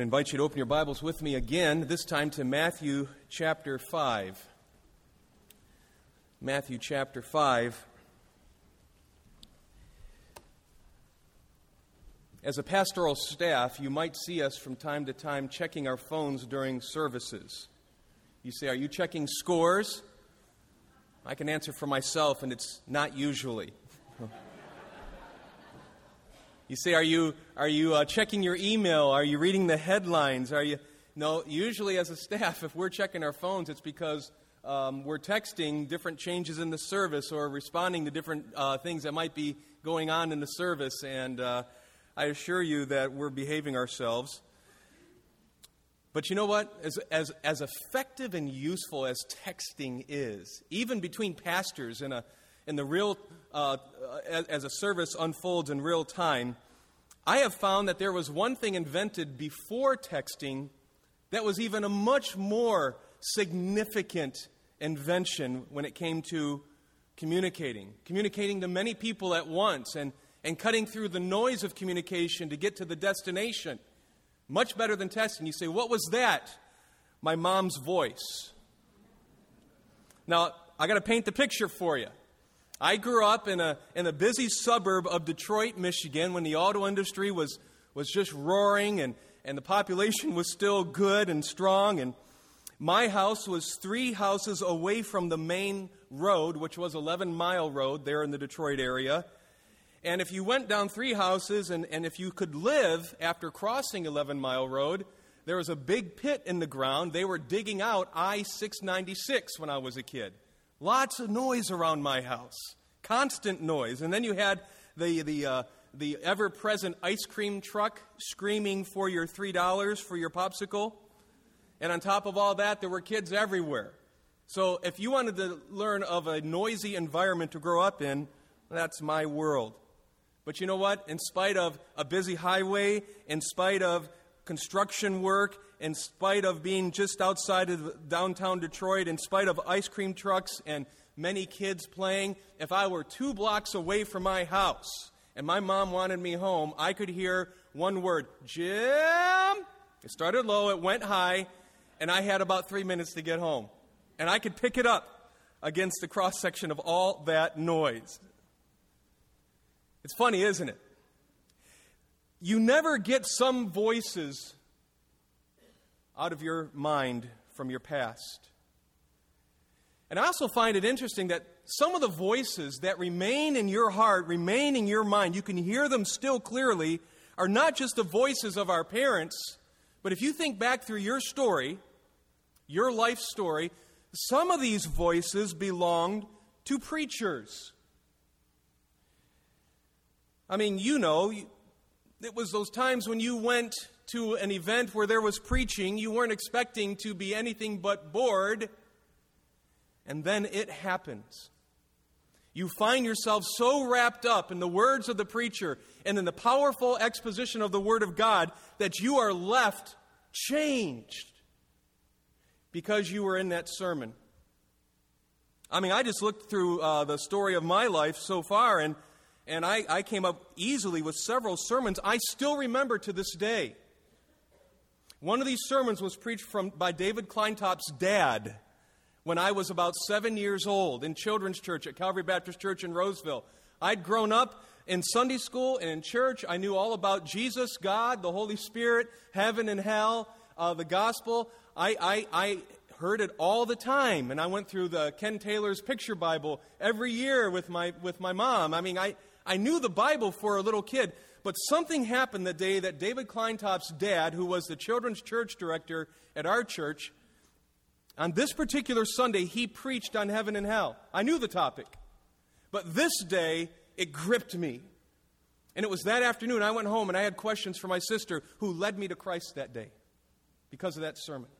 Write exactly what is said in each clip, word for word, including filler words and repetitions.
invite you to open your Bibles with me again, this time to Matthew chapter five. Matthew chapter five. As a pastoral staff, you might see us from time to time checking our phones during services. You say, are you checking scores? I can answer for myself, and it's not usually. You say, are you are you uh, checking your email? Are you reading the headlines? Are you? No, usually as a staff, if we're checking our phones, it's because um, we're texting different changes in the service or responding to different uh, things that might be going on in the service. And uh, I assure you that we're behaving ourselves. But you know what? As, as, as effective and useful as texting is, even between pastors in a in the real uh, as, as a service unfolds in real time, I have found that there was one thing invented before texting that was even a much more significant invention when it came to communicating, communicating to many people at once and, and cutting through the noise of communication to get to the destination. Much better than texting. You say, what was that? My mom's voice. Now, I got to paint the picture for you. I grew up in a in a busy suburb of Detroit, Michigan, when the auto industry was, was just roaring and, and the population was still good and strong. And my house was three houses away from the main road, which was eleven mile road there in the Detroit area. And if you went down three houses and, and if you could live after crossing eleven mile road, there was a big pit in the ground. They were digging out I six ninety-six when I was a kid. Lots of noise around my house, constant noise. And then you had the the uh, the ever-present ice cream truck screaming for your three dollars for your popsicle. And on top of all that, there were kids everywhere. So if you wanted to learn of a noisy environment to grow up in, that's my world. But you know what? In spite of a busy highway, in spite of construction work, in spite of being just outside of downtown Detroit, in spite of ice cream trucks and many kids playing, if I were two blocks away from my house and my mom wanted me home, I could hear one word, Jim. It started low, it went high, and I had about three minutes to get home. And I could pick it up against the cross-section of all that noise. It's funny, isn't it? You never get some voices out of your mind from your past. And I also find it interesting that some of the voices that remain in your heart, remain in your mind, you can hear them still clearly, are not just the voices of our parents, but if you think back through your story, your life story, some of these voices belonged to preachers. I mean, you know, it was those times when you went to an event where there was preaching, you weren't expecting to be anything but bored, and then it happens. You find yourself so wrapped up in the words of the preacher and in the powerful exposition of the Word of God that you are left changed because you were in that sermon. I mean, I just looked through uh, the story of my life so far, and And I, I came up easily with several sermons I still remember to this day. One of these sermons was preached from, by David Kleintop's dad when I was about seven years old in children's church at Calvary Baptist Church in Roseville. I'd grown up in Sunday school and in church. I knew all about Jesus, God, the Holy Spirit, heaven and hell, uh, the gospel. I, I, I heard it all the time, and I went through the Ken Taylor's Picture Bible every year with my with my mom. I mean, I... I knew the Bible for a little kid, but something happened the day that David Kleintop's dad, who was the children's church director at our church, on this particular Sunday, he preached on heaven and hell. I knew the topic, but this day, it gripped me. And it was that afternoon, I went home and I had questions for my sister who led me to Christ that day because of that sermon.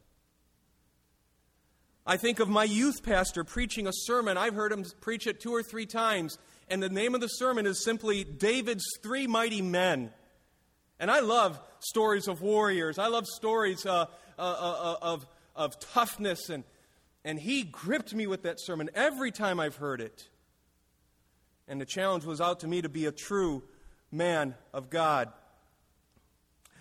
I think of my youth pastor preaching a sermon. I've heard him preach it two or three times. And the name of the sermon is simply David's Three Mighty Men. And I love stories of warriors. I love stories uh, uh, uh, of, of toughness. And, and he gripped me with that sermon every time I've heard it. And the challenge was out to me to be a true man of God.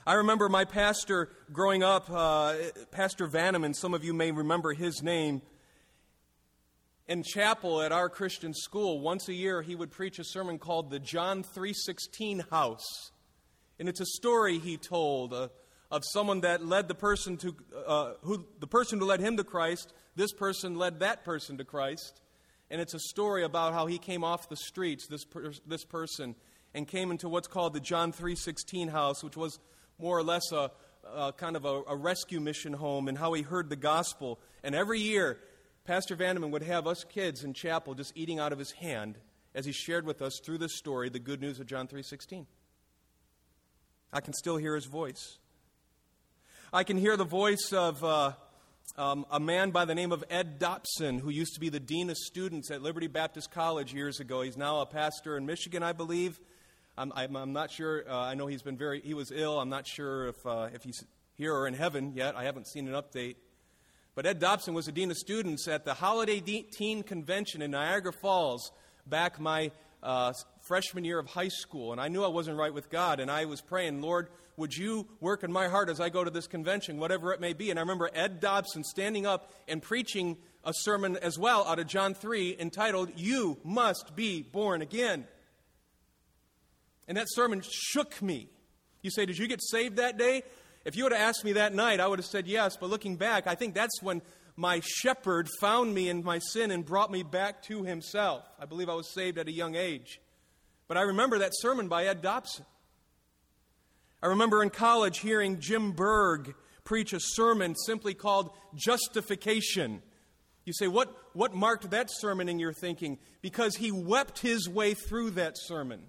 I remember my pastor growing up, uh, Pastor Vanneman, some of you may remember his name. In chapel at our Christian school, once a year he would preach a sermon called the John three sixteen House. And it's a story he told uh, of someone that led the person to, uh, who the person who led him to Christ, this person led that person to Christ. And it's a story about how he came off the streets, this per, this person, and came into what's called the John three sixteen House, which was more or less a, a kind of a, a rescue mission home, and how he heard the gospel. And every year, Pastor Vandeman would have us kids in chapel just eating out of his hand as he shared with us through this story the good news of John three sixteen. I can still hear his voice. I can hear the voice of uh, um, a man by the name of Ed Dobson, who used to be the dean of students at Liberty Baptist College years ago. He's now a pastor in Michigan, I believe. I'm, I'm, I'm not sure. Uh, I know he's been very. He was ill. I'm not sure if uh, if he's here or in heaven yet. I haven't seen an update. But Ed Dobson was the dean of students at the Holiday Teen Convention in Niagara Falls back my uh, freshman year of high school. And I knew I wasn't right with God, and I was praying, Lord, would you work in my heart as I go to this convention, whatever it may be. And I remember Ed Dobson standing up and preaching a sermon as well out of John three entitled, You Must Be Born Again. And that sermon shook me. You say, did you get saved that day? If you would have asked me that night, I would have said yes. But looking back, I think that's when my shepherd found me in my sin and brought me back to himself. I believe I was saved at a young age. But I remember that sermon by Ed Dobson. I remember in college hearing Jim Berg preach a sermon simply called Justification. You say, what, what marked that sermon in your thinking? Because he wept his way through that sermon.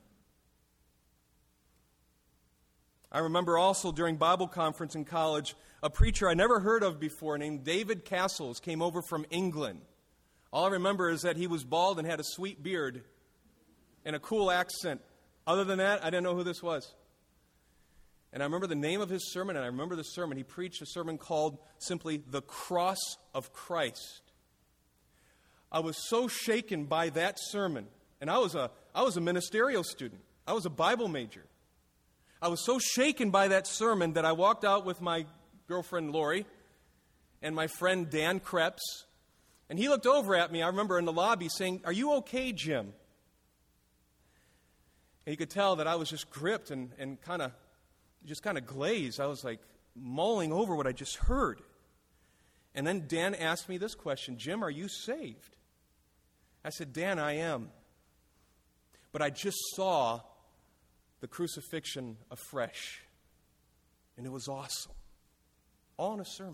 I remember also during Bible conference in college, a preacher I never heard of before named David Castles came over from England. All I remember is that he was bald and had a sweet beard and a cool accent. Other than that, I didn't know who this was. And I remember the name of his sermon, and I remember the sermon. He preached a sermon called simply The Cross of Christ. I was so shaken by that sermon, and I was a, I was a ministerial student. I was a Bible major. I was so shaken by that sermon that I walked out with my girlfriend Lori and my friend Dan Krebs, and he looked over at me, I remember in the lobby, saying, Are you okay, Jim? And you could tell that I was just gripped and, and kind of just kind of glazed. I was like mulling over what I just heard. And then Dan asked me this question, Jim, are you saved? I said, Dan, I am. But I just saw the crucifixion afresh. And it was awesome. All in a sermon.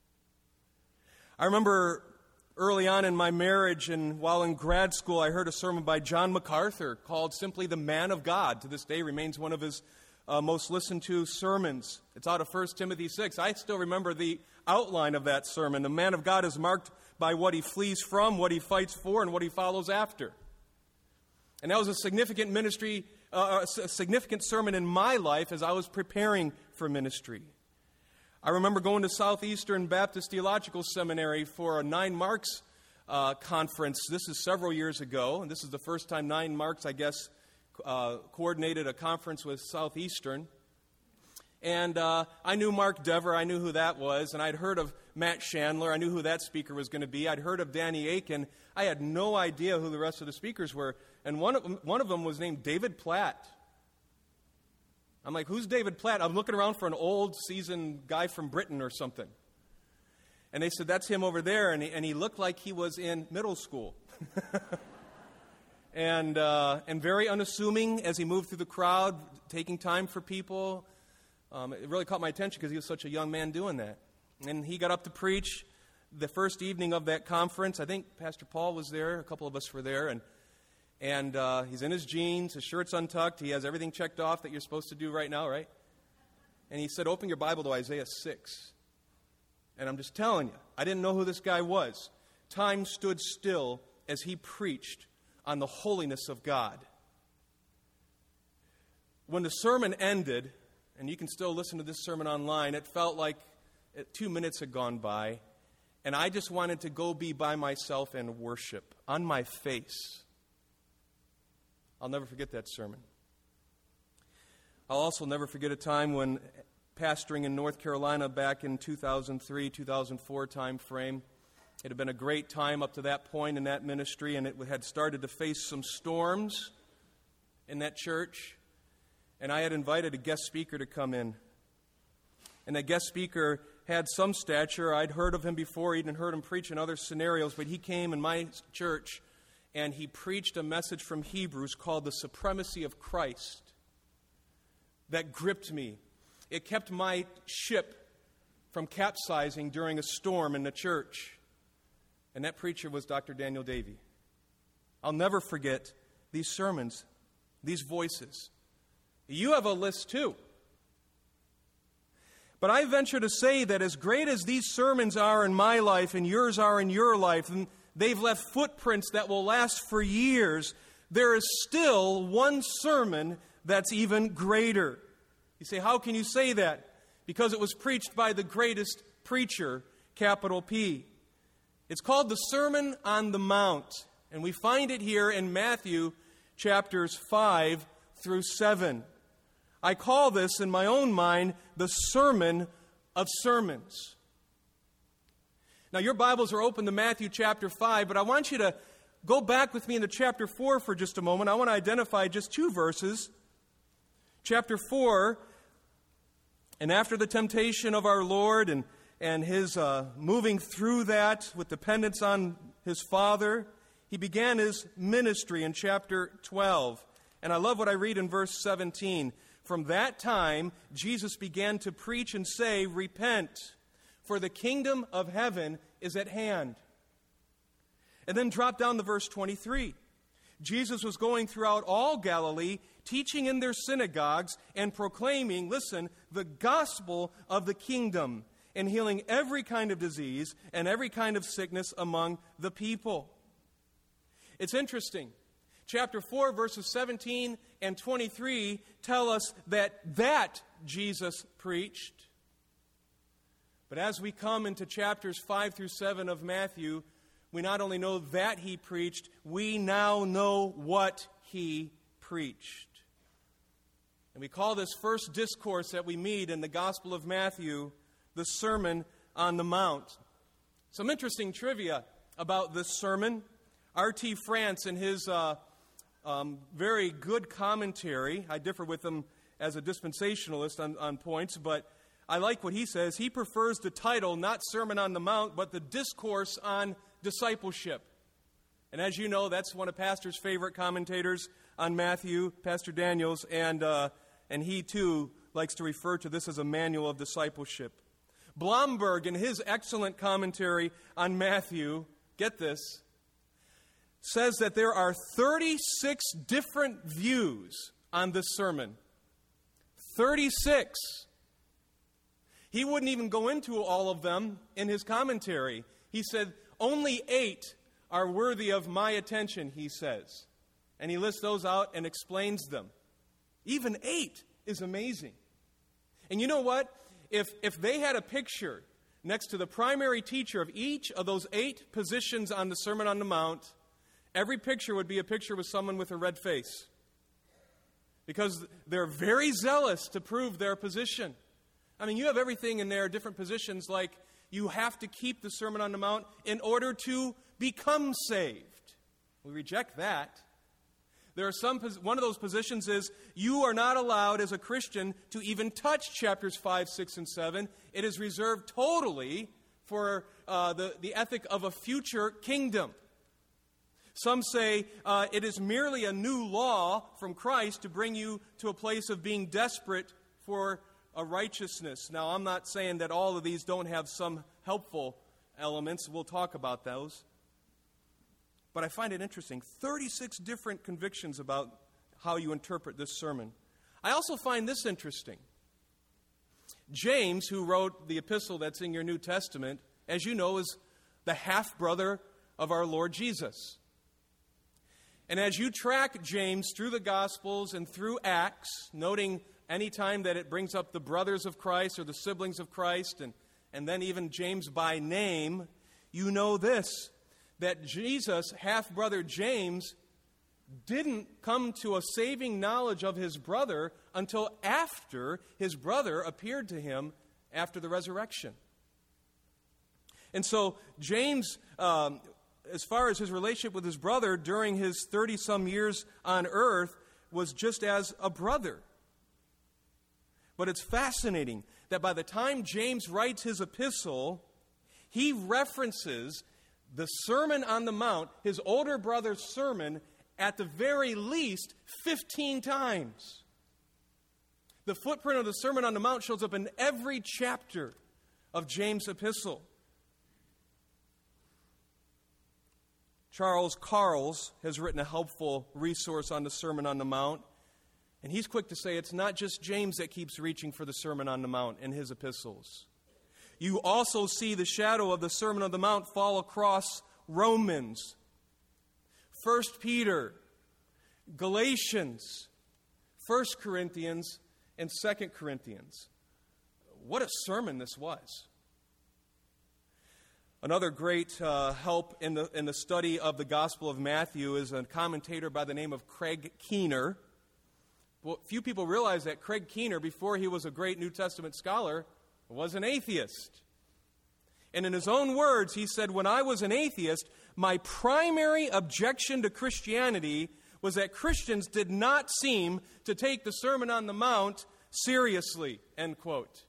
I remember early on in my marriage and while in grad school, I heard a sermon by John MacArthur called simply The Man of God. To this day remains one of his uh, most listened to sermons. It's out of First Timothy six. I still remember the outline of that sermon. The man of God is marked by what he flees from, what he fights for, and what he follows after. And that was a significant ministry Uh, a significant sermon in my life as I was preparing for ministry. I remember going to Southeastern Baptist Theological Seminary for a Nine Marks uh, conference. This is several years ago, and this is the first time Nine Marks, I guess, uh, coordinated a conference with Southeastern. And uh, I knew Mark Dever, I knew who that was, and I'd heard of Matt Chandler, I knew who that speaker was going to be. I'd heard of Danny Aiken. I had no idea who the rest of the speakers were. And one of them, one of them was named David Platt. I'm like, who's David Platt? I'm looking around for an old, seasoned guy from Britain or something. And they said, that's him over there. And he, and he looked like he was in middle school. and, uh, and very unassuming as he moved through the crowd, taking time for people. Um, it really caught my attention because he was such a young man doing that. And he got up to preach the first evening of that conference. I think Pastor Paul was there. A couple of us were there. And And uh, he's in his jeans, his shirt's untucked, he has everything checked off that you're supposed to do right now, right? And he said, open your Bible to Isaiah six. And I'm just telling you, I didn't know who this guy was. Time stood still as he preached on the holiness of God. When the sermon ended, and you can still listen to this sermon online, it felt like two minutes had gone by, and I just wanted to go be by myself and worship on my face. I'll never forget that sermon. I'll also never forget a time when pastoring in North Carolina back in two thousand three, two thousand four time frame. It had been a great time up to that point in that ministry, and it had started to face some storms in that church. And I had invited a guest speaker to come in. And that guest speaker had some stature. I'd heard of him before, even heard him preach in other scenarios, but he came in my church and he preached a message from Hebrews called The Supremacy of Christ that gripped me. It kept my ship from capsizing during a storm in the church. And that preacher was Doctor Daniel Davey. I'll never forget these sermons, these voices. You have a list too. But I venture to say that as great as these sermons are in my life and yours are in your life, and they've left footprints that will last for years, there is still one sermon that's even greater. You say, how can you say that? Because it was preached by the greatest preacher, capital P. It's called the Sermon on the Mount, and we find it here in Matthew chapters five through seven. I call this, in my own mind, the Sermon of Sermons. Now, your Bibles are open to Matthew chapter five, but I want you to go back with me into chapter four for just a moment. I want to identify just two verses. Chapter four, and after the temptation of our Lord and, and his uh, moving through that with dependence on his Father, he began his ministry in chapter twelve. And I love what I read in verse seventeen. From that time, Jesus began to preach and say, repent, for the kingdom of heaven is at hand. And then drop down to verse twenty-three. Jesus was going throughout all Galilee, teaching in their synagogues and proclaiming, listen, the gospel of the kingdom, and healing every kind of disease and every kind of sickness among the people. It's interesting. Chapter four, verses seventeen and twenty-three tell us that that Jesus preached. But as we come into chapters five through seven of Matthew, we not only know that he preached, we now know what he preached. And we call this first discourse that we meet in the Gospel of Matthew the Sermon on the Mount. Some interesting trivia about this sermon. R T France, in his uh, um, very good commentary, I differ with him as a dispensationalist on, on points, but I like what he says. He prefers the title, not Sermon on the Mount, but the Discourse on Discipleship. And as you know, that's one of Pastor's favorite commentators on Matthew, Pastor Daniels, and, uh, and he too likes to refer to this as a manual of discipleship. Blomberg, in his excellent commentary on Matthew, get this, says that there are thirty-six different views on this sermon. thirty-six. He wouldn't even go into all of them in his commentary. He said, only eight are worthy of my attention, he says. And he lists those out and explains them. Even eight is amazing. And you know what? If, if they had a picture next to the primary teacher of each of those eight positions on the Sermon on the Mount, every picture would be a picture with someone with a red face. Because they're very zealous to prove their position. I mean, you have everything in there, different positions, like you have to keep the Sermon on the Mount in order to become saved. We reject that. There are some, one of those positions is you are not allowed as a Christian to even touch chapters five, six, and seven. It is reserved totally for uh, the, the ethic of a future kingdom. Some say uh, it is merely a new law from Christ to bring you to a place of being desperate for a righteousness. Now, I'm not saying that all of these don't have some helpful elements. We'll talk about those. But I find it interesting. thirty-six different convictions about how you interpret this sermon. I also find this interesting. James, who wrote the epistle that's in your New Testament, as you know, is the half-brother of our Lord Jesus. And as you track James through the Gospels and through Acts, noting any time that it brings up the brothers of Christ or the siblings of Christ, and, and then even James by name, you know this, that Jesus' half-brother James didn't come to a saving knowledge of his brother until after his brother appeared to him after the resurrection. And so James, um, as far as his relationship with his brother during his thirty-some years on earth, was just as a brother. But it's fascinating that by the time James writes his epistle, he references the Sermon on the Mount, his older brother's sermon, at the very least fifteen times. The footprint of the Sermon on the Mount shows up in every chapter of James' epistle. Charles Carles has written a helpful resource on the Sermon on the Mount, and he's quick to say it's not just James that keeps reaching for the Sermon on the Mount in his epistles. You also see the shadow of the Sermon on the Mount fall across Romans, First Peter, Galatians, First Corinthians, and Second Corinthians. What a sermon this was. Another great uh, help in the, in the study of the Gospel of Matthew is a commentator by the name of Craig Keener. Well, few people realize that Craig Keener, before he was a great New Testament scholar, was an atheist. And in his own words, he said, when I was an atheist, my primary objection to Christianity was that Christians did not seem to take the Sermon on the Mount seriously, end quote.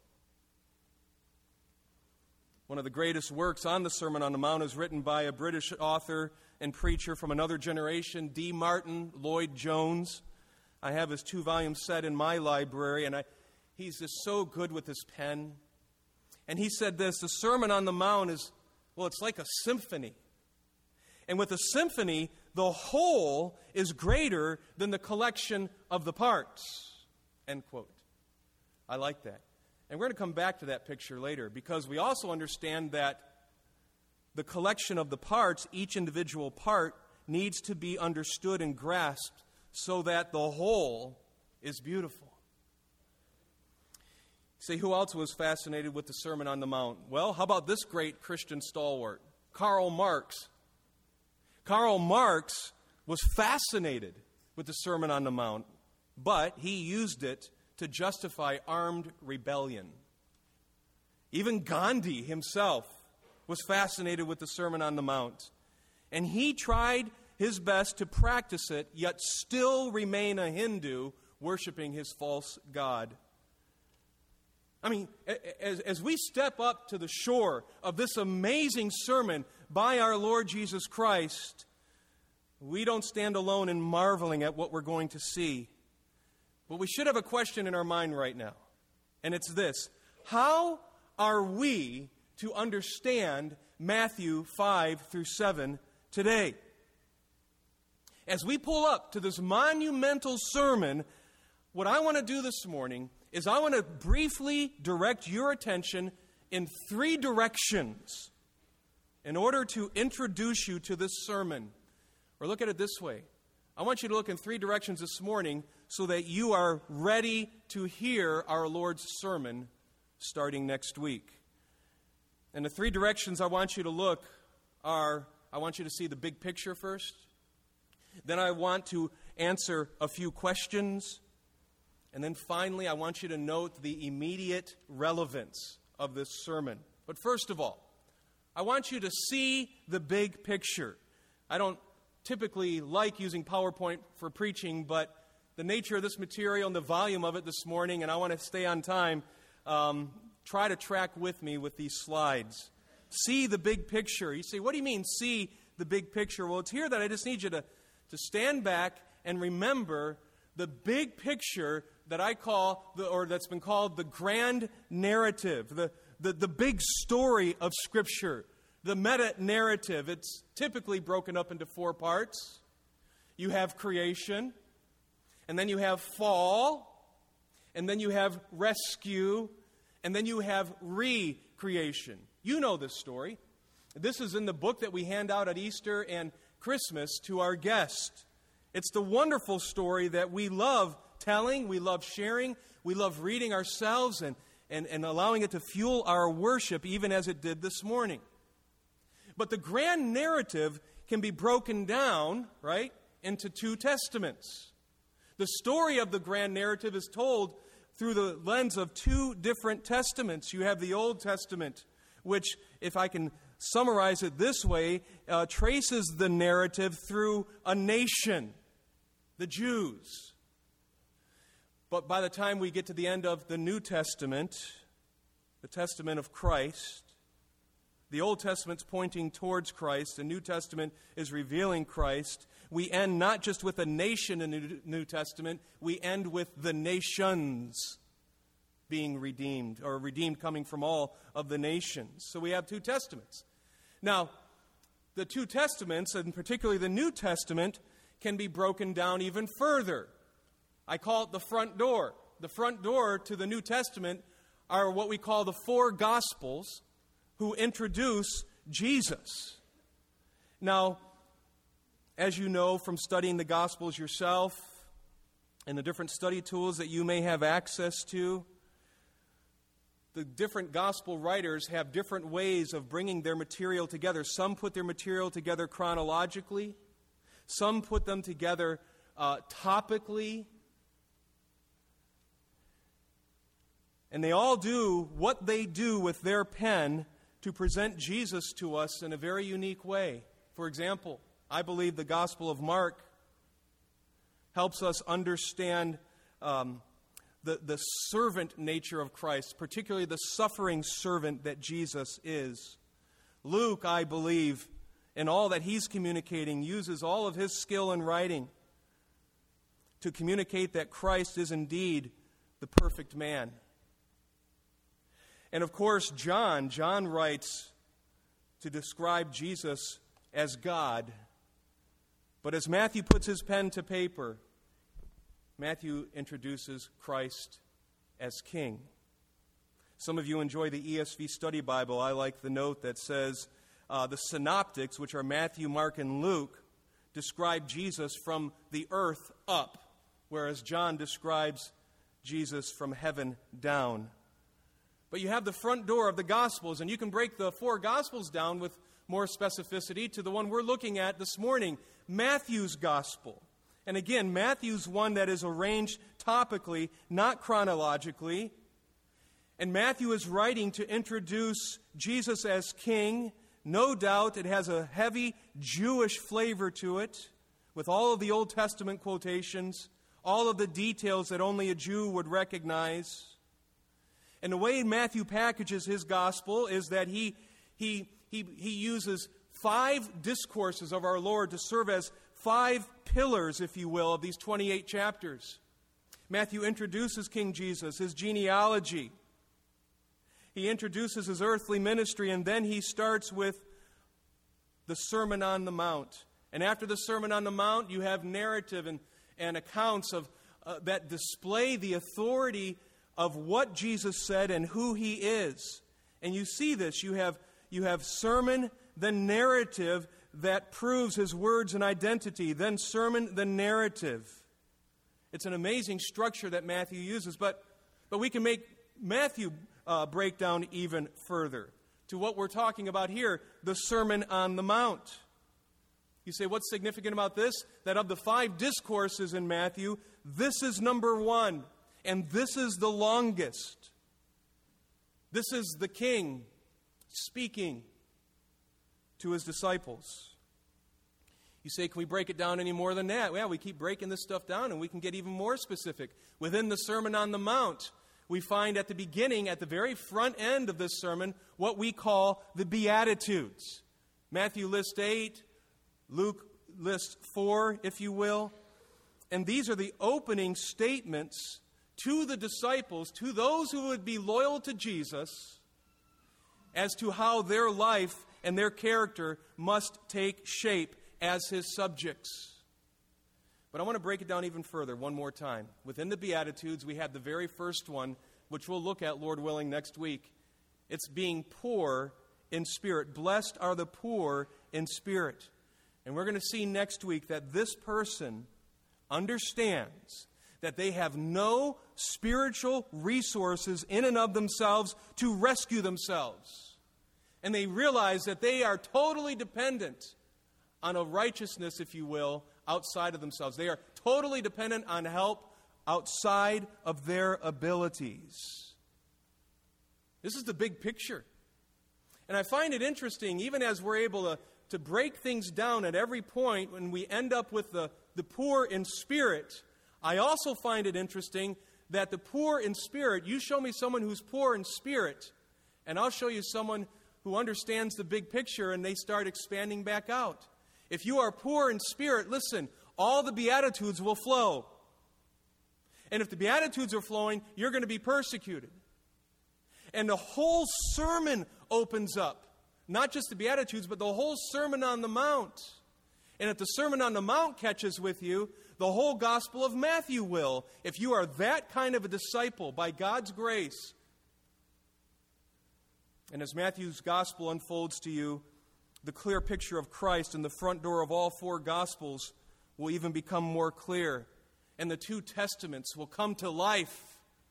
One of the greatest works on the Sermon on the Mount is written by a British author and preacher from another generation, D. Martin Lloyd-Jones. I have his two-volume set in my library, and I, he's just so good with his pen. And he said this, the Sermon on the Mount is, well, it's like a symphony. And with a symphony, the whole is greater than the collection of the parts, end quote. I like that. And we're going to come back to that picture later, because we also understand that the collection of the parts, each individual part, needs to be understood and grasped so that the whole is beautiful. See, who else was fascinated with the Sermon on the Mount? Well, how about this great Christian stalwart, Karl Marx? Karl Marx was fascinated with the Sermon on the Mount, but he used it to justify armed rebellion. Even Gandhi himself was fascinated with the Sermon on the Mount, and he tried his best to practice it, yet still remain a Hindu worshiping his false god. I mean, as, as we step up to the shore of this amazing sermon by our Lord Jesus Christ, we don't stand alone in marveling at what we're going to see. But we should have a question in our mind right now, and it's this. How are we to understand Matthew five through seven today? As we pull up to this monumental sermon, what I want to do this morning is I want to briefly direct your attention in three directions in order to introduce you to this sermon. Or look at it this way. I want you to look in three directions this morning so that you are ready to hear our Lord's sermon starting next week. And the three directions I want you to look are, I want you to see the big picture first. Then I want to answer a few questions. And then finally, I want you to note the immediate relevance of this sermon. But first of all, I want you to see the big picture. I don't typically like using PowerPoint for preaching, but the nature of this material and the volume of it this morning, and I want to stay on time, um, try to track with me with these slides. See the big picture. You say, what do you mean, see the big picture? Well, it's here that I just need you to, to stand back and remember the big picture that I call, the, or that's been called the grand narrative, the, the, the big story of Scripture, the meta-narrative. It's typically broken up into four parts. You have creation, and then you have fall, and then you have rescue, and then you have recreation. You know this story. This is in the book that we hand out at Easter and Christmas to our guests. It's the wonderful story that we love telling, we love sharing, we love reading ourselves and, and, and allowing it to fuel our worship, even as it did this morning. But the grand narrative can be broken down, right, into two testaments. The story of the grand narrative is told through the lens of two different testaments. You have the Old Testament, which, if I can summarize it this way, uh, traces the narrative through a nation, the Jews. But by the time we get to the end of the New Testament, the Testament of Christ, the Old Testament's pointing towards Christ, the New Testament is revealing Christ. We end not just with a nation in the New Testament, we end with the nations being redeemed, or redeemed coming from all of the nations. So we have two testaments. Now, the two testaments, and particularly the New Testament, can be broken down even further. I call it the front door. The front door to the New Testament are what we call the four Gospels, who introduce Jesus. Now, as you know from studying the Gospels yourself and the different study tools that you may have access to, the different Gospel writers have different ways of bringing their material together. Some put their material together chronologically. Some put them together uh, topically. And they all do what they do with their pen to present Jesus to us in a very unique way. For example, I believe the Gospel of Mark helps us understand um, the, the servant nature of Christ, particularly the suffering servant that Jesus is. Luke, I believe, in all that he's communicating, uses all of his skill in writing to communicate that Christ is indeed the perfect man. And of course, John, John writes to describe Jesus as God. But as Matthew puts his pen to paper, Matthew introduces Christ as King. Some of you enjoy the E S V Study Bible. I like the note that says uh, the synoptics, which are Matthew, Mark, and Luke, describe Jesus from the earth up, whereas John describes Jesus from heaven down. But you have the front door of the Gospels, and you can break the four Gospels down with more specificity to the one we're looking at this morning, Matthew's Gospel. And again, Matthew's one that is arranged topically, not chronologically. And Matthew is writing to introduce Jesus as King. No doubt it has a heavy Jewish flavor to it, with all of the Old Testament quotations, all of the details that only a Jew would recognize. And the way Matthew packages his gospel is that he, he, he, he uses five discourses of our Lord to serve as five pillars, if you will, of these twenty-eight chapters. Matthew introduces King Jesus, his genealogy. He introduces his earthly ministry, and then he starts with the Sermon on the Mount. And after the Sermon on the Mount, you have narrative and, and accounts of uh, that display the authority of what Jesus said and who he is. And you see this. You have, you have sermon, then narrative that proves his words and identity, then sermon, then narrative. It's an amazing structure that Matthew uses, but, but we can make Matthew uh, break down even further to what we're talking about here, the Sermon on the Mount. You say, what's significant about this? That of the five discourses in Matthew, this is number one. And this is the longest. This is the King speaking to his disciples. You say, can we break it down any more than that? Well, we keep breaking this stuff down, and we can get even more specific. Within the Sermon on the Mount, we find at the beginning, at the very front end of this sermon, what we call the Beatitudes. Matthew lists eight, Luke lists four, if you will. And these are the opening statements to the disciples, to those who would be loyal to Jesus, as to how their life and their character must take shape as his subjects. But I want to break it down even further one more time. Within the Beatitudes, we have the very first one, which we'll look at, Lord willing, next week. It's being poor in spirit. Blessed are the poor in spirit. And we're going to see next week that this person understands that they have no spiritual resources in and of themselves to rescue themselves. And they realize that they are totally dependent on a righteousness, if you will, outside of themselves. They are totally dependent on help outside of their abilities. This is the big picture. And I find it interesting, even as we're able to, to break things down at every point when we end up with the, the poor in spirit, I also find it interesting that the poor in spirit, you show me someone who's poor in spirit, and I'll show you someone who understands the big picture, and they start expanding back out. If you are poor in spirit, listen, all the Beatitudes will flow. And if the Beatitudes are flowing, you're going to be persecuted. And the whole sermon opens up. Not just the Beatitudes, but the whole Sermon on the Mount. And if the Sermon on the Mount catches with you, the whole Gospel of Matthew will. If you are that kind of a disciple, by God's grace. And as Matthew's Gospel unfolds to you, the clear picture of Christ in the front door of all four Gospels will even become more clear. And the two Testaments will come to life,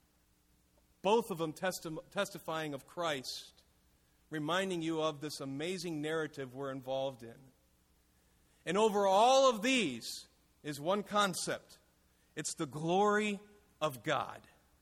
both of them testi- testifying of Christ, reminding you of this amazing narrative we're involved in. And over all of these is one concept. It's the glory of God.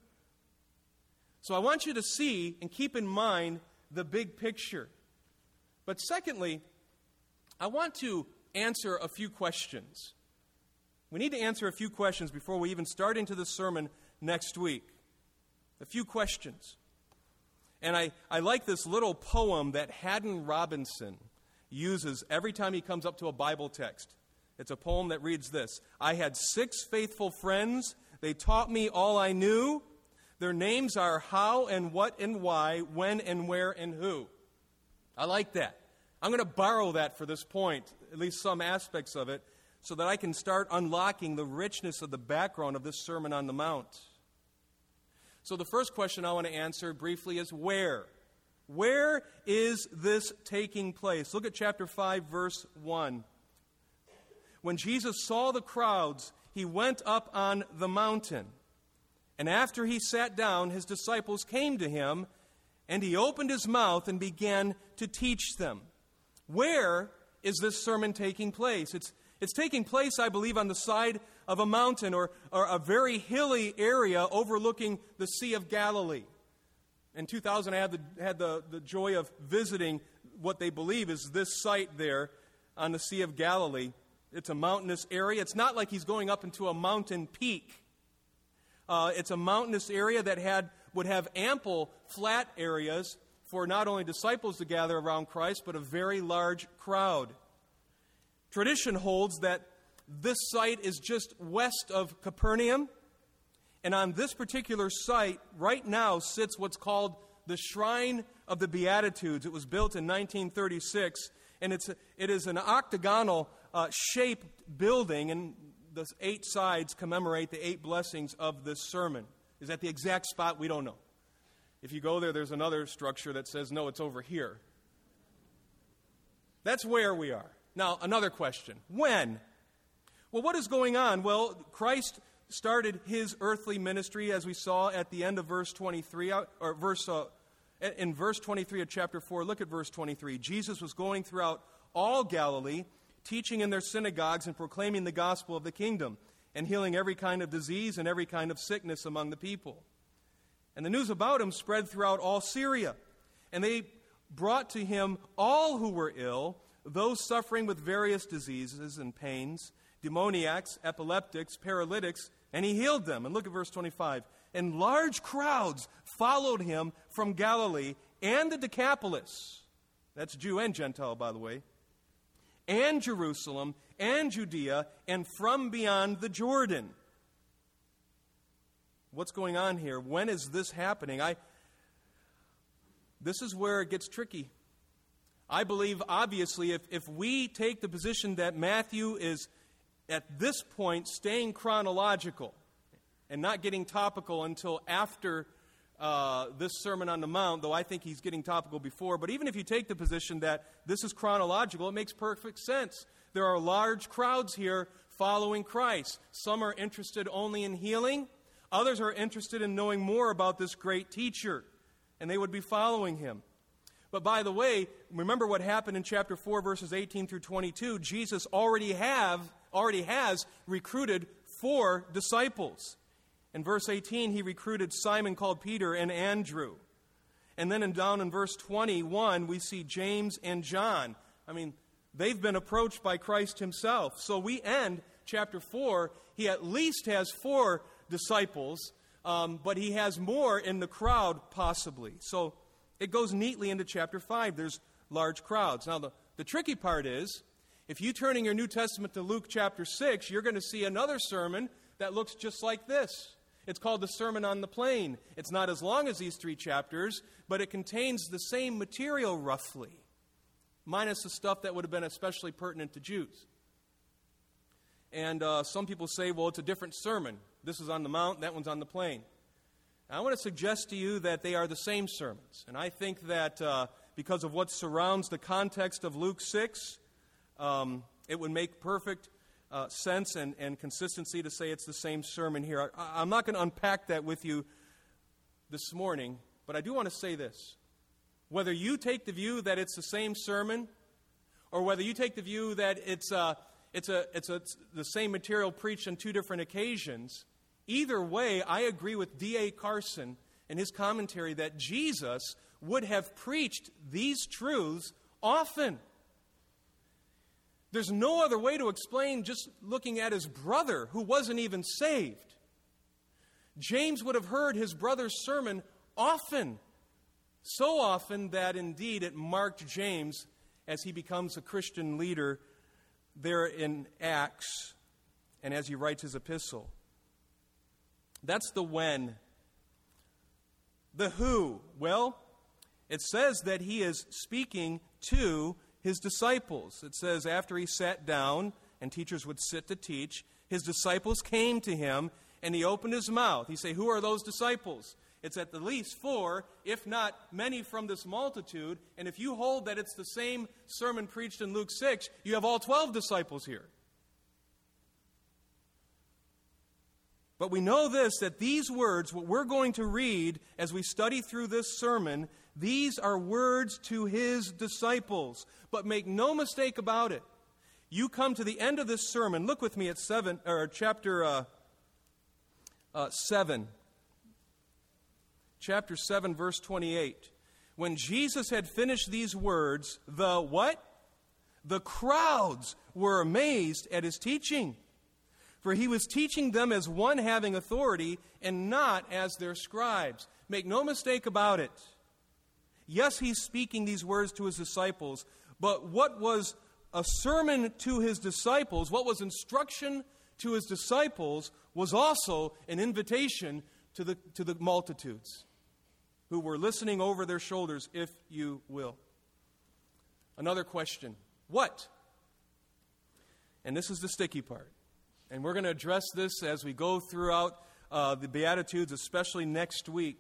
So I want you to see and keep in mind the big picture. But secondly, I want to answer a few questions. We need to answer a few questions before we even start into the sermon next week. A few questions. And I, I like this little poem that Haddon Robinson uses every time he comes up to a Bible text. It's a poem that reads this: I had six faithful friends. They taught me all I knew. Their names are how and what and why, when and where and who. I like that. I'm going to borrow that for this point, at least some aspects of it, so that I can start unlocking the richness of the background of this Sermon on the Mount. So the first question I want to answer briefly is where? Where is this taking place? Look at chapter five, verse one. When Jesus saw the crowds, he went up on the mountain. And after he sat down, his disciples came to him, and he opened his mouth and began to teach them. Where is this sermon taking place? It's It's taking place, I believe, on the side of a mountain or, or a very hilly area overlooking the Sea of Galilee. In two thousand, I had, the, had the, the joy of visiting what they believe is this site there on the Sea of Galilee. It's a mountainous area. It's not like he's going up into a mountain peak. Uh, it's a mountainous area that had would have ample flat areas for not only disciples to gather around Christ, but a very large crowd. Tradition holds that this site is just west of Capernaum, and on this particular site right now sits what's called the Shrine of the Beatitudes. It was built in nineteen thirty-six, and it's a, it is an octagonal uh, shaped building, and the eight sides commemorate the eight blessings of this sermon. Is that the exact spot? We don't know. If you go there, there's another structure that says, no, it's over here. That's where we are. Now, another question. When? Well, what is going on? Well, Christ started his earthly ministry, as we saw at the end of verse twenty-three, or verse uh, in verse twenty-three of chapter four. Look at verse twenty-three. Jesus was going throughout all Galilee, teaching in their synagogues and proclaiming the gospel of the kingdom, and healing every kind of disease and every kind of sickness among the people. And the news about him spread throughout all Syria, and they brought to him all who were ill, those suffering with various diseases and pains, demoniacs, epileptics, paralytics, and he healed them. And look at verse twenty-five. And large crowds followed him from Galilee and the Decapolis. That's Jew and Gentile, by the way. And Jerusalem and Judea and from beyond the Jordan. What's going on here? When is this happening? I. This is where it gets tricky. I believe, obviously, if, if we take the position that Matthew is, at this point, staying chronological and not getting topical until after uh, this Sermon on the Mount, though I think he's getting topical before, but even if you take the position that this is chronological, it makes perfect sense. There are large crowds here following Christ. Some are interested only in healing. Others are interested in knowing more about this great teacher, and they would be following him. But by the way, remember what happened in chapter four, verses eighteen through twenty-two. Jesus already have already has recruited four disciples. In verse eighteen, he recruited Simon called Peter and Andrew. And then in, down in verse twenty-one, we see James and John. I mean, they've been approached by Christ himself. So we end chapter four. He at least has four disciples, um, but he has more in the crowd possibly. So it goes neatly into chapter five. There's large crowds. Now, the, the tricky part is, if you turn in your New Testament to Luke chapter six, you're going to see another sermon that looks just like this. It's called the Sermon on the Plain. It's not as long as these three chapters, but it contains the same material roughly, minus the stuff that would have been especially pertinent to Jews. And uh, some people say, well, it's a different sermon. This is on the mount, that one's on the plain. I want to suggest to you that they are the same sermons. And I think that uh, because of what surrounds the context of Luke six, um, it would make perfect uh, sense and, and consistency to say it's the same sermon here. I, I'm not going to unpack that with you this morning, but I do want to say this. Whether you take the view that it's the same sermon, or whether you take the view that it's, uh, it's, a, it's, a, it's the same material preached on two different occasions, either way, I agree with D A Carson in his commentary that Jesus would have preached these truths often. There's no other way to explain just looking at his brother who wasn't even saved. James would have heard his brother's sermon often, so often that indeed it marked James as he becomes a Christian leader there in Acts and as he writes his epistle. That's the when. The who. Well, it says that he is speaking to his disciples. It says after he sat down, and teachers would sit to teach, his disciples came to him, and he opened his mouth. He say, who are those disciples? It's at the least four, if not many from this multitude. And if you hold that it's the same sermon preached in Luke six, you have all twelve disciples here. But we know this, that these words, what we're going to read as we study through this sermon, these are words to his disciples. But make no mistake about it. You come to the end of this sermon. Look with me at seven, or chapter uh, uh, seven. Chapter seven, verse twenty-eight. When Jesus had finished these words, the what? The crowds were amazed at his teaching. For he was teaching them as one having authority and not as their scribes. Make no mistake about it. Yes, he's speaking these words to his disciples, but what was a sermon to his disciples, what was instruction to his disciples, was also an invitation to the, to the multitudes who were listening over their shoulders, if you will. Another question. What? And this is the sticky part. And we're going to address this as we go throughout uh, the Beatitudes, especially next week.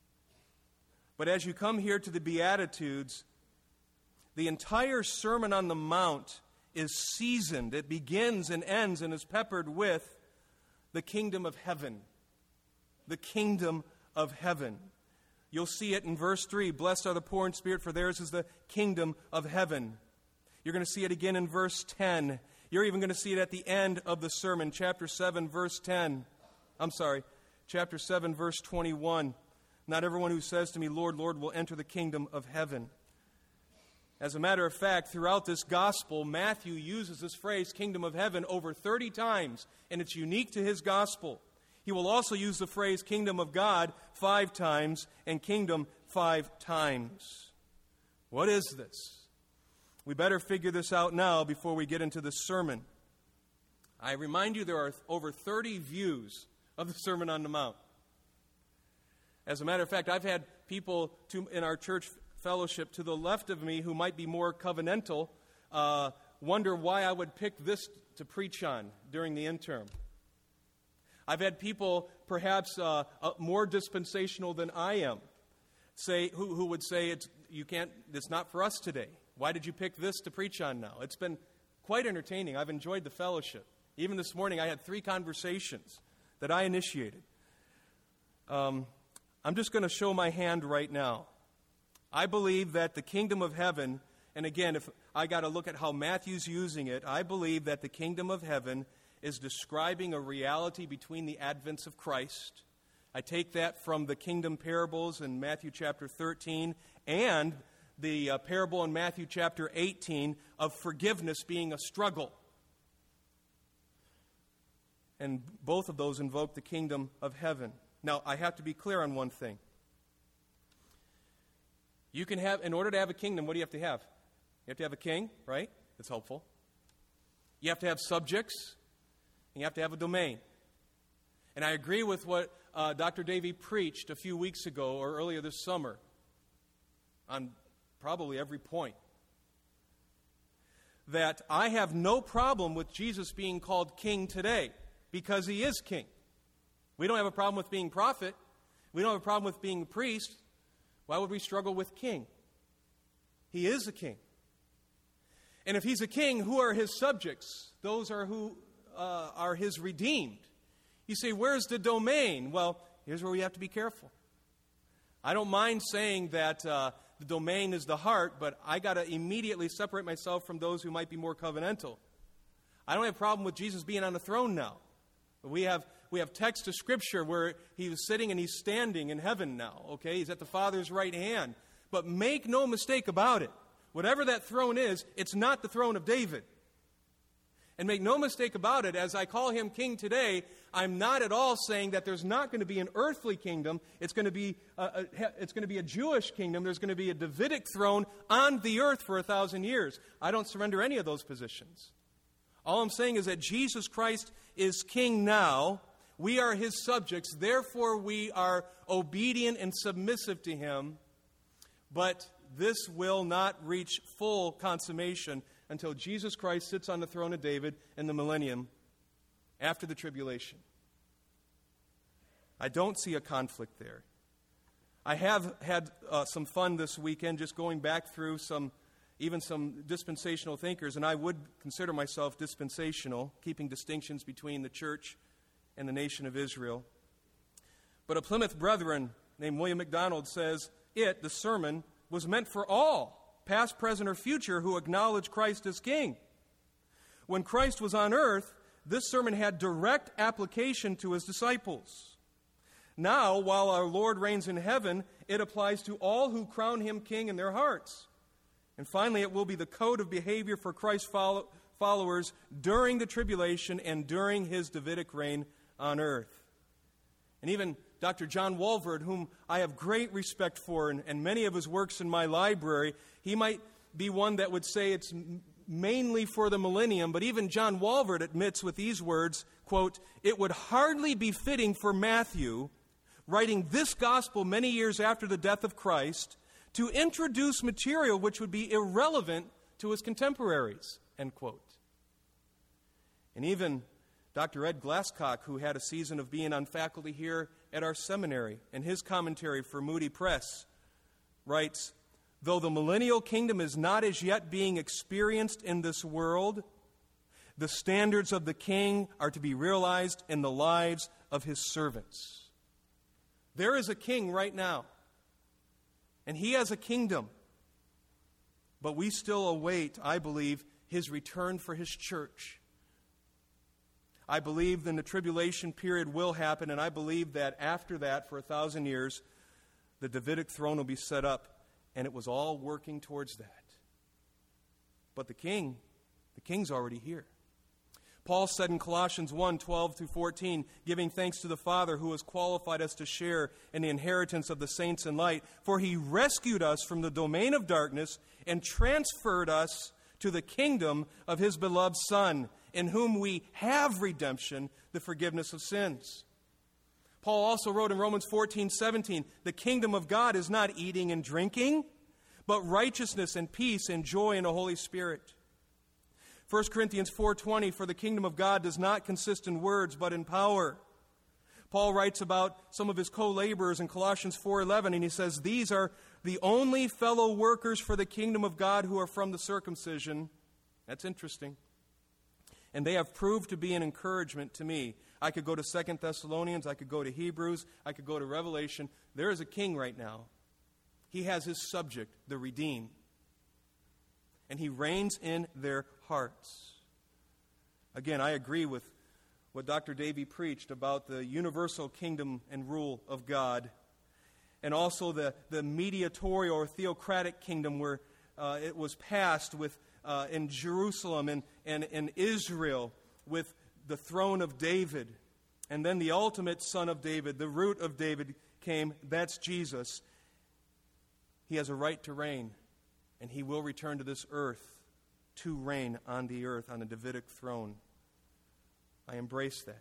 But as you come here to the Beatitudes, the entire Sermon on the Mount is seasoned. It begins and ends and is peppered with the kingdom of heaven. The kingdom of heaven. You'll see it in verse three. Blessed are the poor in spirit, for theirs is the kingdom of heaven. You're going to see it again in verse ten. You're even going to see it at the end of the sermon, chapter seven, verse ten. I'm sorry, chapter seven, verse twenty-one. Not everyone who says to me, Lord, Lord, will enter the kingdom of heaven. As a matter of fact, throughout this gospel, Matthew uses this phrase, kingdom of heaven, over thirty times, and it's unique to his gospel. He will also use the phrase kingdom of God five times and kingdom five times. What is this? We better figure this out now before we get into this sermon. I remind you there are over thirty views of the Sermon on the Mount. As a matter of fact, I've had people to, in our church fellowship to the left of me who might be more covenantal uh, wonder why I would pick this to preach on during the interim. I've had people perhaps uh, uh, more dispensational than I am say who, who would say it's you can't it's not for us today. Why did you pick this to preach on now? It's been quite entertaining. I've enjoyed the fellowship. Even this morning, I had three conversations that I initiated. Um, I'm just going to show my hand right now. I believe that the kingdom of heaven, and again, if I got to look at how Matthew's using it, I believe that the kingdom of heaven is describing a reality between the advents of Christ. I take that from the kingdom parables in Matthew chapter thirteen and the uh, parable in Matthew chapter eighteen of forgiveness being a struggle. And both of those invoke the kingdom of heaven. Now, I have to be clear on one thing. You can have, in order to have a kingdom, what do you have to have? You have to have a king, right? That's helpful. You have to have subjects, and you have to have a domain. And I agree with what uh, Doctor Davey preached a few weeks ago or earlier this summer on probably every point. That I have no problem with Jesus being called king today because he is king. We don't have a problem with being prophet. We don't have a problem with being priest. Why would we struggle with king? He is a king. And if he's a king, who are his subjects? Those are who uh, are his redeemed. You say, where's the domain? Well, here's where we have to be careful. I don't mind saying that uh, the domain is the heart, but I got to immediately separate myself from those who might be more covenantal. I don't have a problem with Jesus being on the throne now. We have we have text of Scripture where he was sitting and he's standing in heaven now, okay? He's at the Father's right hand. But make no mistake about it. Whatever that throne is, it's not the throne of David. And make no mistake about it, as I call him king today, I'm not at all saying that there's not going to be an earthly kingdom. It's going to be a, a, it's going to be a Jewish kingdom. There's going to be a Davidic throne on the earth for a thousand years. I don't surrender any of those positions. All I'm saying is that Jesus Christ is king now. We are his subjects. Therefore, we are obedient and submissive to him. But this will not reach full consummation until Jesus Christ sits on the throne of David in the millennium after the tribulation. I don't see a conflict there. I have had uh, some fun this weekend just going back through some, even some dispensational thinkers, and I would consider myself dispensational, keeping distinctions between the church and the nation of Israel. But a Plymouth Brethren named William MacDonald says, it, the sermon, was meant for all, past, present, or future, who acknowledge Christ as king. When Christ was on earth, this sermon had direct application to his disciples. Now, while our Lord reigns in heaven, it applies to all who crown him king in their hearts. And finally, it will be the code of behavior for Christ's follow- followers during the tribulation and during his Davidic reign on earth. And even Doctor John Walvoord, whom I have great respect for, and, and many of his works in my library, he might be one that would say it's mainly for the millennium, but even John Walvoord admits with these words, quote, "It would hardly be fitting for Matthew, writing this gospel many years after the death of Christ, to introduce material which would be irrelevant to his contemporaries," end quote. And even Doctor Ed Glasscock, who had a season of being on faculty here at our seminary, in his commentary for Moody Press, writes, "Though the millennial kingdom is not as yet being experienced in this world, the standards of the king are to be realized in the lives of his servants." There is a king right now, and he has a kingdom, but we still await, I believe, his return for his church. I believe then the tribulation period will happen, and I believe that after that, for a thousand years, the Davidic throne will be set up, and it was all working towards that. But the king, the king's already here. Paul said in Colossians one, twelve through fourteen, "Giving thanks to the Father who has qualified us to share in the inheritance of the saints in light, for he rescued us from the domain of darkness and transferred us to the kingdom of his beloved Son, in whom we have redemption, the forgiveness of sins." Paul also wrote in Romans fourteen, seventeen, "The kingdom of God is not eating and drinking, but righteousness and peace and joy in the Holy Spirit." First Corinthians four twenty, "For the kingdom of God does not consist in words, but in power." Paul writes about some of his co-laborers in Colossians four eleven, and he says, "These are the only fellow workers for the kingdom of God who are from the circumcision." That's interesting. "And they have proved to be an encouragement to me." I could go to Second Thessalonians, I could go to Hebrews, I could go to Revelation. There is a king right now. He has his subject, the redeemed. And he reigns in their hearts. Again, I agree with what Doctor Davy preached about the universal kingdom and rule of God, and also the, the mediatorial or theocratic kingdom where uh, it was passed with uh, in Jerusalem and, and in Israel with the throne of David. And then the ultimate son of David, the root of David came, that's Jesus. He has a right to reign, and he will return to this earth to reign on the earth on a Davidic throne. I embrace that.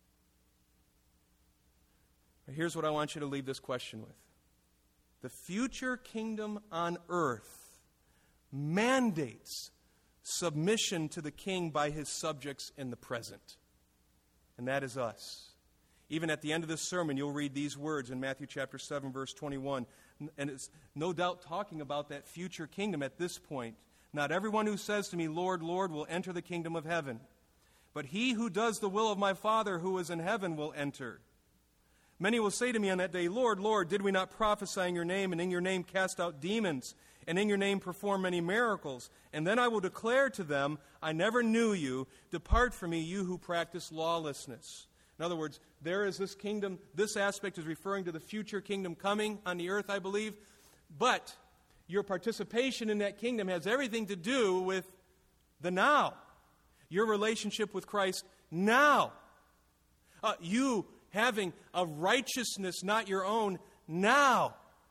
Here's what I want you to leave this question with. The future kingdom on earth mandates submission to the king by his subjects in the present. And that is us. Even at the end of this sermon, you'll read these words in Matthew chapter seven, verse twenty-one. And it's no doubt talking about that future kingdom at this point. Not everyone who says to me, Lord, Lord, will enter the kingdom of heaven, but he who does the will of my Father who is in heaven will enter. Many will say to me on that day, Lord, Lord, did we not prophesy in your name, and in your name cast out demons, and in your name perform many miracles? And then I will declare to them, I never knew you. Depart from me, you who practice lawlessness. In other words, there is this kingdom. This aspect is referring to the future kingdom coming on the earth, I believe. But your participation in that kingdom has everything to do with the now. Your relationship with Christ now. Uh, you having a righteousness not your own now.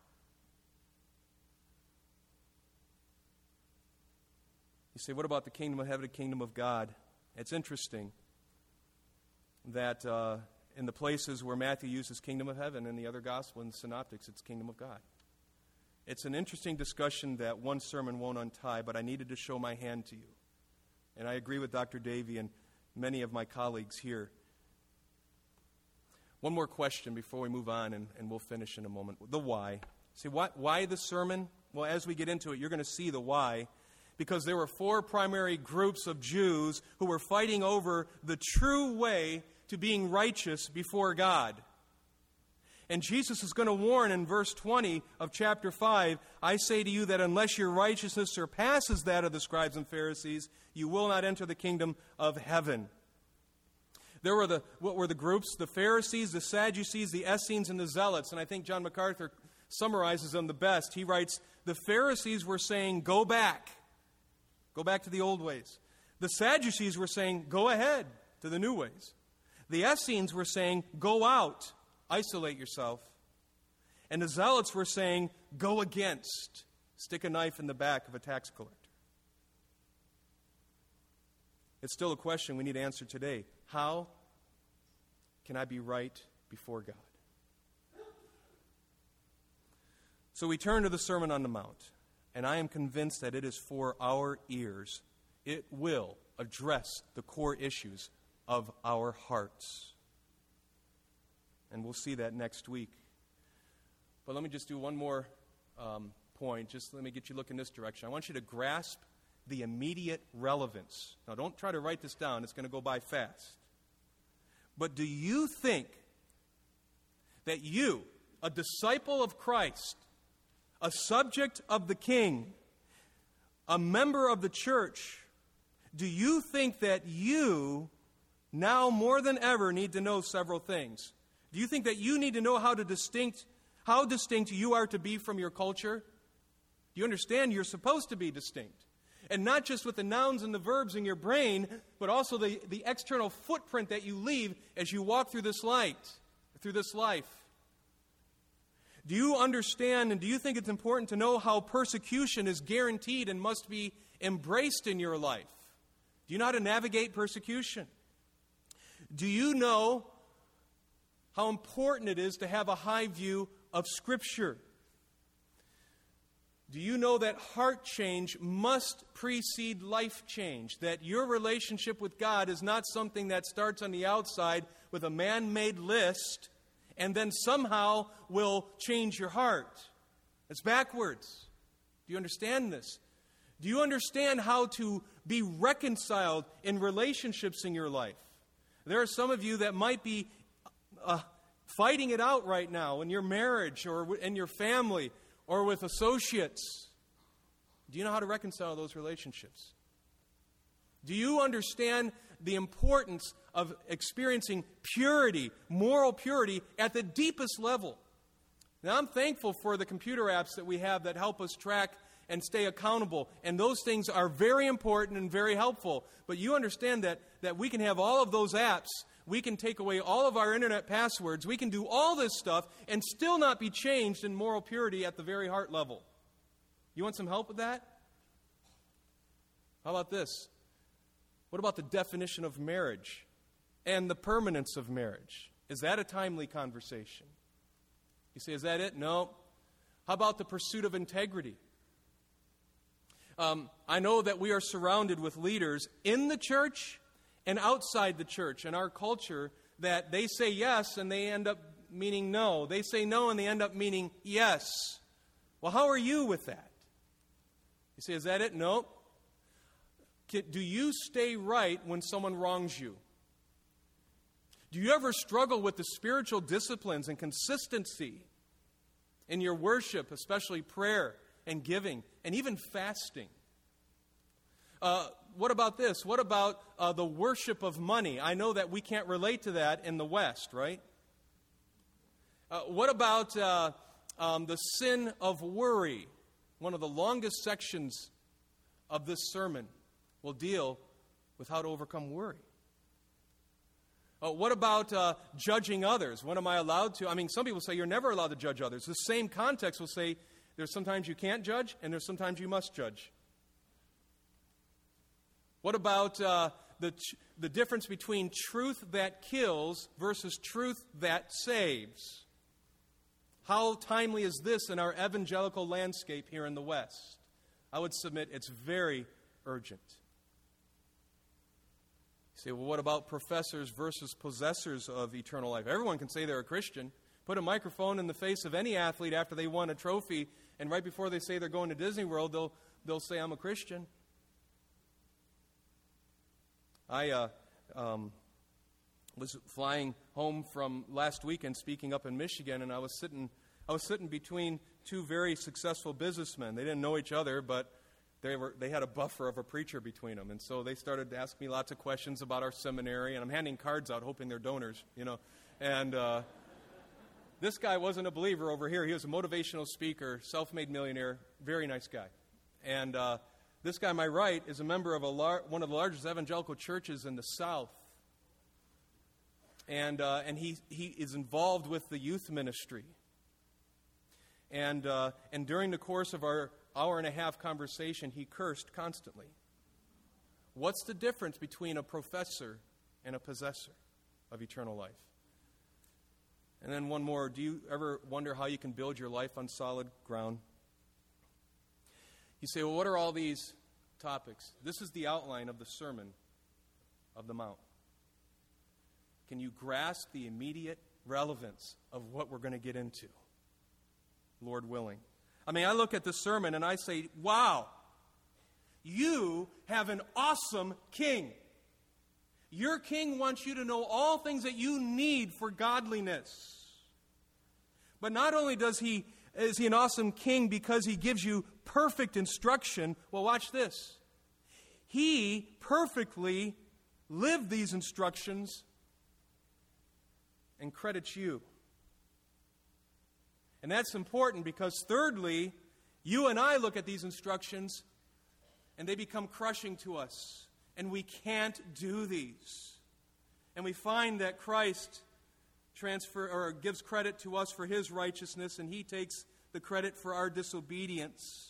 You say, what about the kingdom of heaven, the kingdom of God? It's interesting that uh, in the places where Matthew uses kingdom of heaven, in the other gospel and synoptics, it's kingdom of God. It's an interesting discussion that one sermon won't untie, but I needed to show my hand to you. And I agree with Doctor Davy and many of my colleagues here. One more question before we move on, and, and we'll finish in a moment. The why. See, what, why the sermon? Well, as we get into it, you're going to see the why. Because there were four primary groups of Jews who were fighting over the true way to being righteous before God. And Jesus is going to warn in verse twenty of chapter five, I say to you that unless your righteousness surpasses that of the scribes and Pharisees, you will not enter the kingdom of heaven. There were the, what were the groups? The Pharisees, the Sadducees, the Essenes, and the Zealots. And I think John MacArthur summarizes them the best. He writes, the Pharisees were saying, go back. Go back to the old ways. The Sadducees were saying, go ahead to the new ways. The Essenes were saying, go out, isolate yourself. And the Zealots were saying, go against, stick a knife in the back of a tax collector. It's still a question we need to answer today. How can I be right before God? So we turn to the Sermon on the Mount. And I am convinced that it is for our ears. It will address the core issues of our hearts. And we'll see that next week. But let me just do one more um, point. Just let me get you looking this direction. I want you to grasp the immediate relevance. Now, don't try to write this down. It's going to go by fast. But do you think that you, a disciple of Christ, a subject of the King, a member of the church, do you think that you now more than ever need to know several things? Do you think that you need to know how to distinct, how distinct you are to be from your culture? Do you understand you're supposed to be distinct? And not just with the nouns and the verbs in your brain, but also the, the external footprint that you leave as you walk through this light, through this life. Do you understand and do you think it's important to know how persecution is guaranteed and must be embraced in your life? Do you know how to navigate persecution? Do you know how important it is to have a high view of Scripture? Do you know that heart change must precede life change? That your relationship with God is not something that starts on the outside with a man-made list and then somehow will change your heart. It's backwards. Do you understand this? Do you understand how to be reconciled in relationships in your life? There are some of you that might be uh, fighting it out right now in your marriage or in your family or with associates? Do you know how to reconcile those relationships? Do you understand the importance of experiencing purity, moral purity, at the deepest level? Now, I'm thankful for the computer apps that we have that help us track and stay accountable, and those things are very important and very helpful. But you understand that, that we can have all of those apps, we can take away all of our internet passwords, we can do all this stuff and still not be changed in moral purity at the very heart level. You want some help with that? How about this? What about the definition of marriage and the permanence of marriage? Is that a timely conversation? You say, is that it? No. How about the pursuit of integrity? Um, I know that we are surrounded with leaders in the church and outside the church in our culture that they say yes and they end up meaning no. They say no and they end up meaning yes. Well, how are you with that? You say, is that it? No. Do you stay right when someone wrongs you? Do you ever struggle with the spiritual disciplines and consistency in your worship, especially prayer and giving, and even fasting? Uh, what about this? What about uh, the worship of money? I know that we can't relate to that in the West, right? Uh, what about uh, um, the sin of worry? One of the longest sections of this sermon will deal with how to overcome worry. Uh, what about uh, judging others? When am I allowed to? I mean, some people say you're never allowed to judge others. The same context will say there's sometimes you can't judge and there's sometimes you must judge. What about uh, the, the difference between truth that kills versus truth that saves? How timely is this in our evangelical landscape here in the West? I would submit it's very urgent. You say, well, what about professors versus possessors of eternal life? Everyone can say they're a Christian. Put a microphone in the face of any athlete after they won a trophy, and right before they say they're going to Disney World, they'll, they'll say, I'm a Christian. I uh, um, was flying home from last weekend speaking up in Michigan, and I was sitting I was sitting between two very successful businessmen. They didn't know each other, but They were. They had a buffer of a preacher between them. And so they started to ask me lots of questions about our seminary. And I'm handing cards out, hoping they're donors, you know. And uh, this guy wasn't a believer over here. He was a motivational speaker, self-made millionaire, very nice guy. And uh, this guy on my right is a member of a lar- one of the largest evangelical churches in the South. And uh, and he, he is involved with the youth ministry. And uh, and during the course of our hour and a half conversation, he cursed constantly. What's the difference between a professor and a possessor of eternal life? And then one more. Do you ever wonder how you can build your life on solid ground? You say, well, what are all these topics? This is the outline of the Sermon of the Mount. Can you grasp the immediate relevance of what we're going to get into? Lord willing. I mean, I look at this sermon and I say, wow, you have an awesome king. Your king wants you to know all things that you need for godliness. But not only does he is he an awesome king because he gives you perfect instruction. Well, watch this. He perfectly lived these instructions and credits you. And that's important because, thirdly, you and I look at these instructions and they become crushing to us. And we can't do these. And we find that Christ transfer or gives credit to us for his righteousness, and he takes the credit for our disobedience.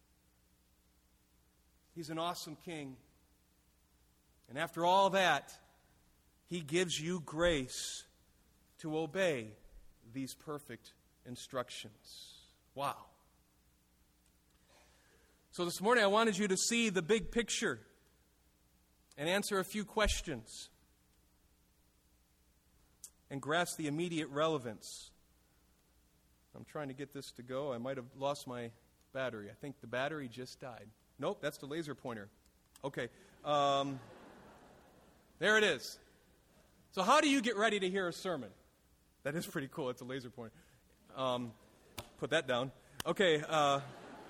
He's an awesome king. And after all that, he gives you grace to obey these perfect instructions. Wow. So this morning I wanted you to see the big picture and answer a few questions and grasp the immediate relevance. I'm trying to get this to go. I might have lost my battery. I think the battery just died. Nope, that's the laser pointer. Okay. Um, there it is. So how do you get ready to hear a sermon? That is pretty cool. It's a laser pointer. Um, put that down. Okay, uh,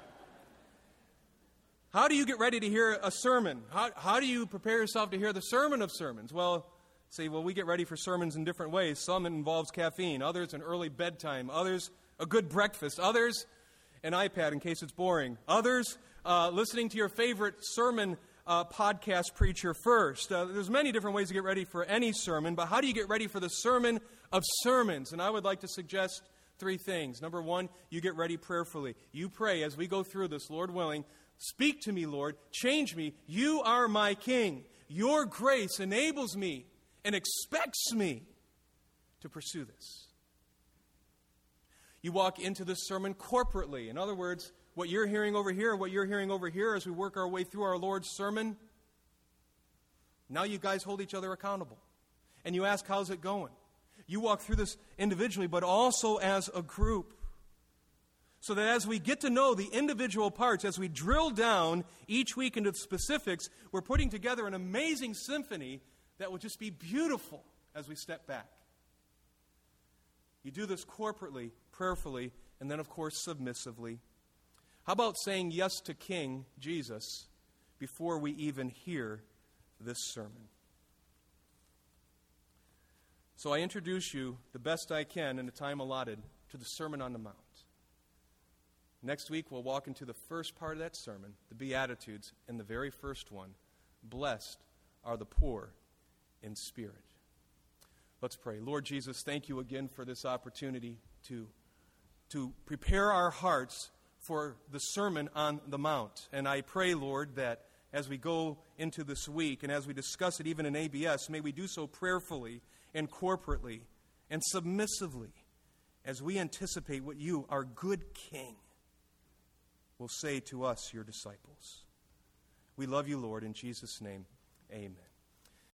how do you get ready to hear a sermon? How, how do you prepare yourself to hear the sermon of sermons? Well, see, well, we get ready for sermons in different ways. Some it involves caffeine, others an early bedtime, others a good breakfast, others an iPad in case it's boring, others uh, listening to your favorite sermon uh, podcast preacher first. Uh, there's many different ways to get ready for any sermon, but how do you get ready for the sermon of sermons? And I would like to suggest three things. Number one, you get ready prayerfully. You pray as we go through this, Lord willing, speak to me, Lord, change me. You are my King. Your grace enables me and expects me to pursue this. You walk into this sermon corporately. In other words, what you're hearing over here, what you're hearing over here as we work our way through our Lord's sermon, now you guys hold each other accountable. And you ask, how's it going? You walk through this individually, but also as a group. So that as we get to know the individual parts, as we drill down each week into the specifics, we're putting together an amazing symphony that will just be beautiful as we step back. You do this corporately, prayerfully, and then, of course, submissively. How about saying yes to King Jesus before we even hear this sermon? So I introduce you the best I can in the time allotted to the Sermon on the Mount. Next week, we'll walk into the first part of that sermon, the Beatitudes, and the very first one, blessed are the poor in spirit. Let's pray. Lord Jesus, thank you again for this opportunity to, to prepare our hearts for the Sermon on the Mount. And I pray, Lord, that as we go into this week and as we discuss it even in A B S, may we do so prayerfully and corporately and submissively as we anticipate what you, our good King, will say to us, your disciples. We love you, Lord. In Jesus' name, amen.